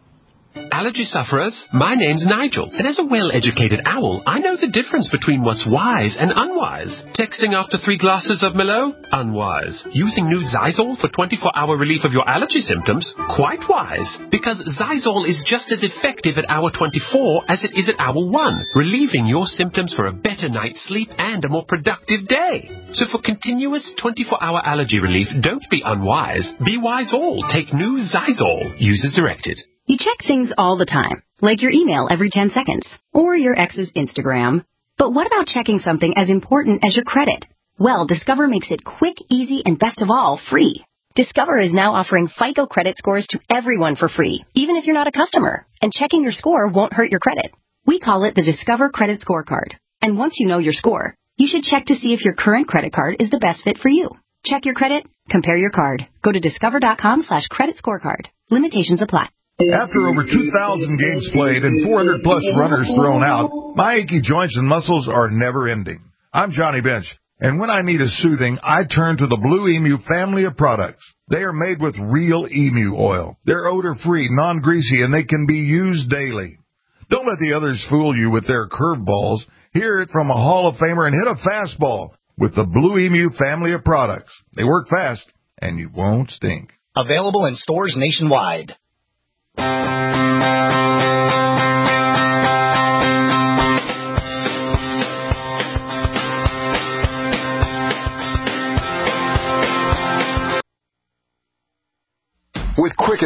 Allergy sufferers, my name's Nigel, and as a well-educated owl, I know the difference between what's wise and unwise. Texting after three glasses of Merlot? Unwise. Using new Zysol for twenty-four hour relief of your allergy symptoms? Quite wise. Because Zysol is just as effective at hour twenty-four as it is at hour one, relieving your symptoms for a better night's sleep and a more productive day. So for continuous twenty-four hour allergy relief, don't be unwise. Be wise all. Take new Zysol. Use as directed. You check things all the time, like your email every ten seconds, or your ex's Instagram. But what about checking something as important as your credit? Well, Discover makes it quick, easy, and best of all, free. Discover is now offering FICO credit scores to everyone for free, even if you're not a customer. And checking your score won't hurt your credit. We call it the Discover Credit Scorecard. And once you know your score, you should check to see if your current credit card is the best fit for you. Check your credit, compare your card. Go to discover.com slash credit scorecard. Limitations apply. After over two thousand games played and four hundred plus runners thrown out, my achy joints and muscles are never ending. I'm Johnny Bench, and when I need a soothing, I turn to the Blue Emu family of products. They are made with real emu oil. They're odor-free, non-greasy, and they can be used daily. Don't let the others fool you with their curveballs. Hear it from a Hall of Famer and hit a fastball with the Blue Emu family of products. They work fast, and you won't stink. Available in stores nationwide. With Quicken Loans,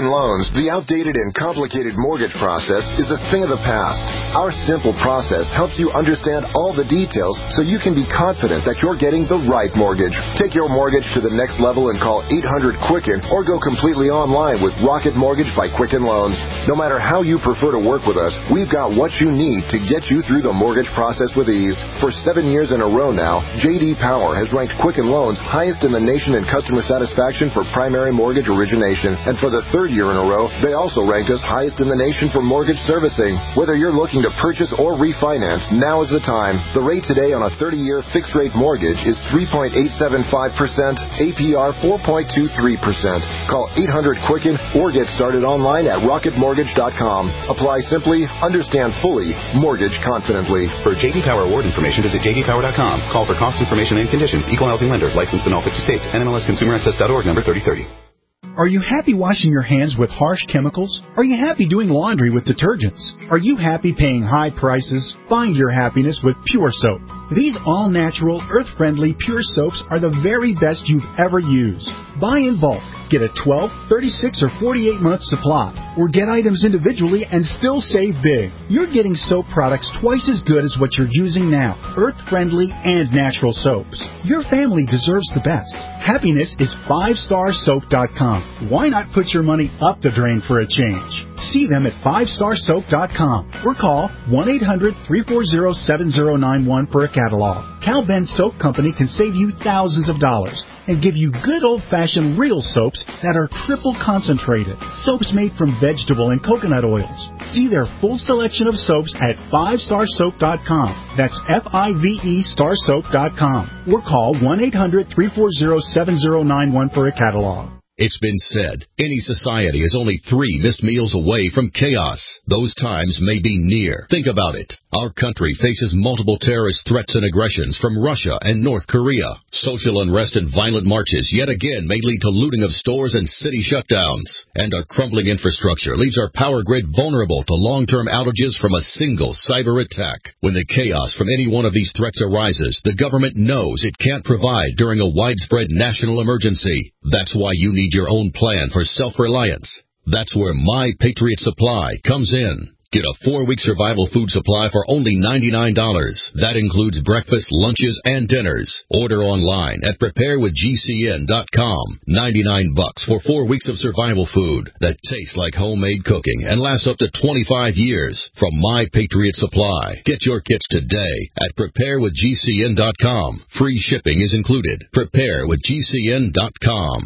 the outdated and complicated mortgage process is a thing of the past. Our simple process helps you understand all the details so you can be confident that you're getting the right mortgage. Take your mortgage to the next level and call eight hundred Quicken or go completely online with Rocket Mortgage by Quicken Loans. No matter how you prefer to work with us, we've got what you need to get you through the mortgage process with ease. For seven years in a row now, J D Power has ranked Quicken Loans highest in the nation in customer satisfaction for primary mortgage origination. And for the third year in a row, they also ranked us highest in the nation for mortgage servicing. Whether you're looking to purchase or refinance, now is the time. The rate today on a thirty-year fixed-rate mortgage is three point eight seven five percent, A P R four point two three percent. Call eight hundred Quicken or get started online at rocket mortgage dot com. Apply simply, understand fully, mortgage confidently. For J D Power award information, visit j d power dot com. Call for cost information and conditions. Equal housing lender. Licensed in all fifty states. N M L S Consumer Access dot org number thirty thirty. Are you happy washing your hands with harsh chemicals? Are you happy doing laundry with detergents? Are you happy paying high prices? Find your happiness with Pure Soap. These all-natural, earth-friendly Pure Soaps are the very best you've ever used. Buy in bulk. Get a twelve, thirty-six, or forty-eight month supply. Or get items individually and still save big. You're getting soap products twice as good as what you're using now. Earth-friendly and natural soaps. Your family deserves the best. Happiness is five star soap dot com. Why not put your money up the drain for a change? See them at five star soap dot com or call one eight hundred, three four zero, seven zero nine one for a catalog. Cal Ben Soap Company can save you thousands of dollars and give you good old-fashioned real soaps that are triple concentrated. Soaps made from vegetable and coconut oils. See their full selection of soaps at five star soap dot com. That's F I V E star soap dot com. Or call one eight hundred, three four zero, seven zero nine one for a catalog. It's been said, any society is only three missed meals away from chaos. Those times may be near. Think about it. Our country faces multiple terrorist threats and aggressions from Russia and North Korea. Social unrest and violent marches yet again may lead to looting of stores and city shutdowns. And our crumbling infrastructure leaves our power grid vulnerable to long-term outages from a single cyber attack. When the chaos from any one of these threats arises, the government knows it can't provide during a widespread national emergency. That's why you need your own plan for self-reliance. That's where My Patriot Supply comes in. Get a four-week survival food supply for only ninety-nine dollars. That includes breakfast, lunches, and dinners. Order online at prepare with G C N dot com. ninety-nine bucks for four weeks of survival food that tastes like homemade cooking and lasts up to twenty-five years from My Patriot Supply. Get your kits today at prepare with G C N dot com. Free shipping is included. prepare with G C N dot com.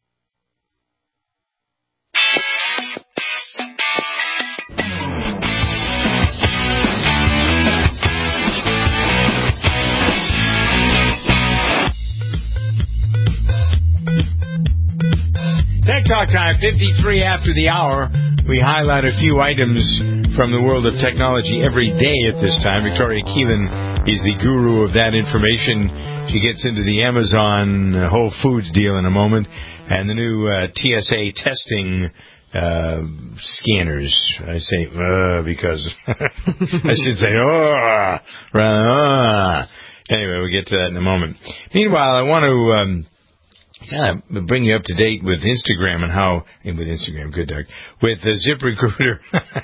Tech Talk time, fifty-three after the hour. We highlight a few items from the world of technology every day at this time. Victoria Keelan is the guru of that information. She gets into the Amazon Whole Foods deal in a moment, and the new uh, T S A testing uh, scanners. I say, uh, because I should say, oh, uh. Anyway, we'll get to that in a moment. Meanwhile, I want to... Um, kind of bring you up to date with Instagram and how, and with Instagram, good Doug, with uh, ZipRecruiter.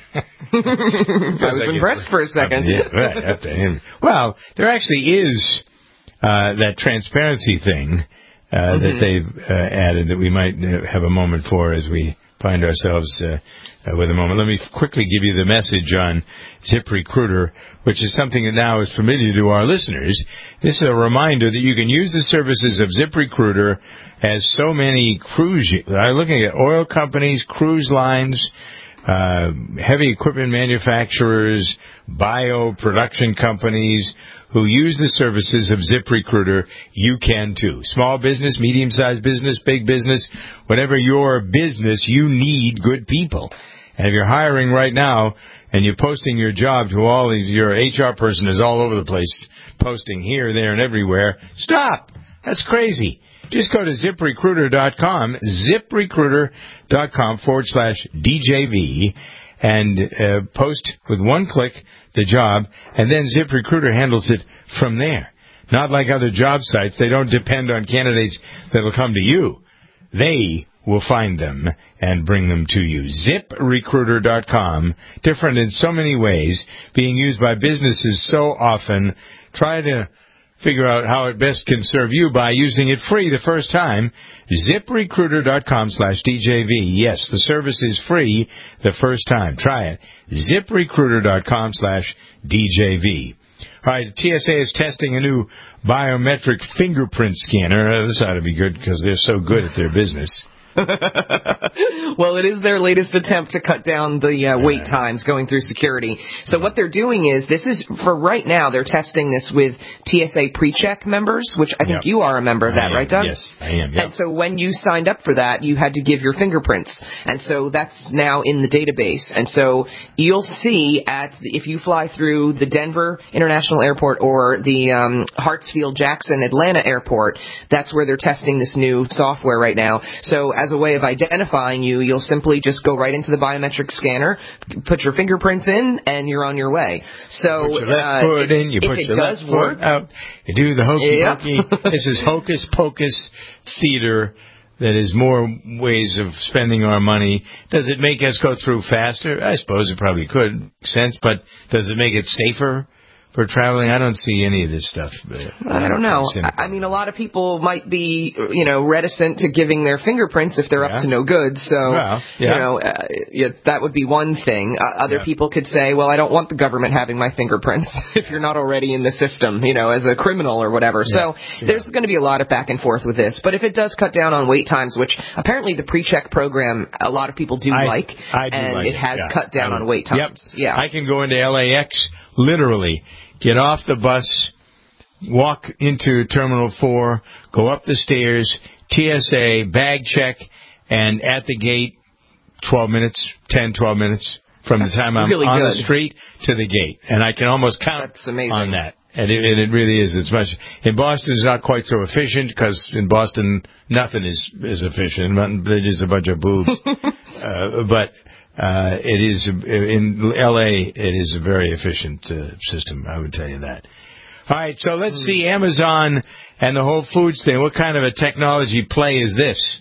I was impressed for a second. Up, yeah, right, up to him. Well, there actually is uh, that transparency thing uh, mm-hmm. that they've uh, added that we might uh, have a moment for as we find ourselves uh, uh, with a moment. Let me quickly give you the message on ZipRecruiter, which is something that now is familiar to our listeners. This is a reminder that you can use the services of ZipRecruiter as so many cruise, I'm looking at oil companies, cruise lines, uh, heavy equipment manufacturers, bio production companies who use the services of ZipRecruiter. You can too. Small business, medium-sized business, big business, whatever your business, you need good people. And if you're hiring right now and you're posting your job to all these, your H R person is all over the place, posting here, there, and everywhere, stop! That's crazy. Just go to ZipRecruiter dot com, ZipRecruiter dot com forward slash D J V, and uh, post with one click the job, and then ZipRecruiter handles it from there. Not like other job sites. They don't depend on candidates that will come to you. They will find them and bring them to you. zip recruiter dot com, different in so many ways, being used by businesses so often. Try to figure out how it best can serve you by using it free the first time. zip recruiter dot com slash D J V. Yes, the service is free the first time. Try it. zip recruiter dot com slash D J V. All right, the T S A is testing a new biometric fingerprint scanner. Uh, this ought to be good because they're so good at their business. Well, it is their latest attempt to cut down the uh, wait times going through security. So what they're doing is, this is, for right now, they're testing this with T S A PreCheck members, which I think Yep. you are a member of that, I right, am. Doug? Yes, I am. Yep. And so when you signed up for that, you had to give your fingerprints. And so that's now in the database. And so you'll see at, if you fly through the Denver International Airport or the um, Hartsfield-Jackson Atlanta Airport, that's where they're testing this new software right now. So as a way of identifying you, you'll simply just go right into the biometric scanner, put your fingerprints in, and you're on your way. So Put your left uh, foot in, you if put it your does left work, foot out, you do the hokey Yep. pokey. This is hocus pocus theater that is more ways of spending our money. Does it make us go through faster? I suppose it probably could. Makes sense, but does it make it safer for traveling? I don't see any of this stuff. I don't know. I mean, a lot of people might be, you know, reticent to giving their fingerprints if they're Yeah. up to no good. So, Well, yeah. you know, uh, yeah, that would be one thing. Uh, other Yeah. people could say, well, I don't want the government having my fingerprints if you're not already in the system, you know, as a criminal or whatever. Yeah. So Yeah. there's going to be a lot of back and forth with this. But if it does cut down on wait times, which apparently the PreCheck program a lot of people do I, like, I do and like it has yeah. cut down I on would- wait times. Yep. Yeah. I can go into L A X, literally, get off the bus, walk into Terminal four, go up the stairs, T S A, bag check, and at the gate, twelve minutes, ten, twelve minutes from the time I'm really on good. the street to the gate. And I can almost count That's amazing. on that. And it, and it really is. It's much. In Boston, it's not quite so efficient because in Boston, nothing is, is efficient. They're just a bunch of boobs. uh, but uh, it is, in L A, it is a very efficient uh, system, I would tell you that. All right, so let's see Amazon and the Whole Foods thing. What kind of a technology play is this?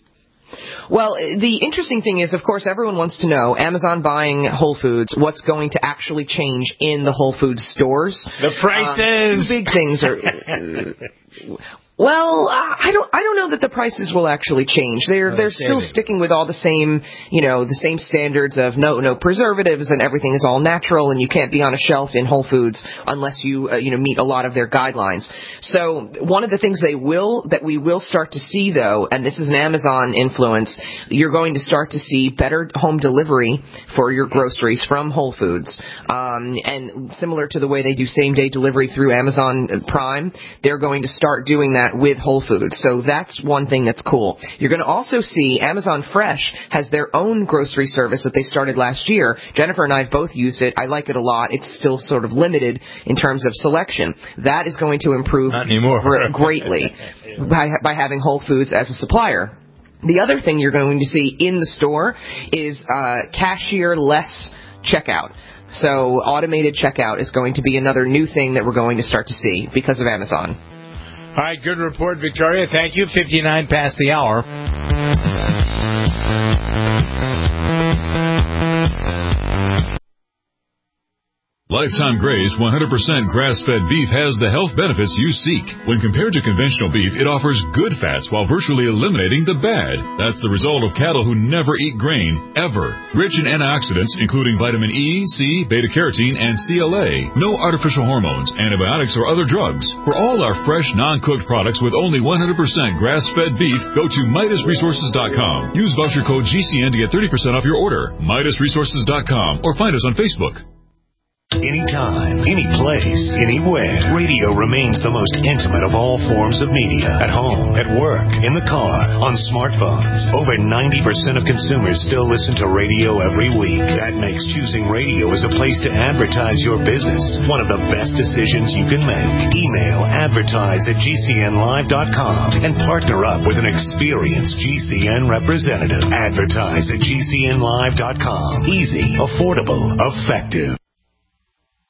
Well, the interesting thing is, of course, everyone wants to know, Amazon buying Whole Foods, what's going to actually change in the Whole Foods stores. The prices! Um, big things are... Well, I don't. I don't know that the prices will actually change. They're Oh, they're still saving. sticking with all the same, you know, the same standards of no no preservatives and everything is all natural and you can't be on a shelf in Whole Foods unless you uh, you know meet a lot of their guidelines. So one of the things they will that we will start to see though, and this is an Amazon influence, you're going to start to see better home delivery for your groceries from Whole Foods, um, and similar to the way they do same day delivery through Amazon Prime, they're going to start doing that with Whole Foods. So that's one thing that's cool. You're going to also see Amazon Fresh has their own grocery service that they started last year. Jennifer and I have both used it. I like it a lot. It's still sort of limited in terms of selection. That is going to improve Not anymore. gr- greatly by, by having Whole Foods as a supplier. The other thing you're going to see in the store is uh, cashier-less checkout. So automated checkout is going to be another new thing that we're going to start to see because of Amazon. All right, good report, Victoria. Thank you. fifty-nine past the hour. Lifetime Graze one hundred percent grass-fed beef has the health benefits you seek. When compared to conventional beef, it offers good fats while virtually eliminating the bad. That's the result of cattle who never eat grain, ever. Rich in antioxidants, including vitamin E, C, beta-carotene, and C L A. No artificial hormones, antibiotics, or other drugs. For all our fresh, non-cooked products with only one hundred percent grass-fed beef, go to Midas Resources dot com. Use voucher code G C N to get thirty percent off your order. Midas Resources dot com or find us on Facebook. Anytime, any place, anywhere, radio remains the most intimate of all forms of media. At home, at work, in the car, on smartphones. Over ninety percent of consumers still listen to radio every week. That makes choosing radio as a place to advertise your business one of the best decisions you can make. Email advertise at G C N live dot com and partner up with an experienced G C N representative. Advertise at G C N live dot com. Easy, affordable, effective.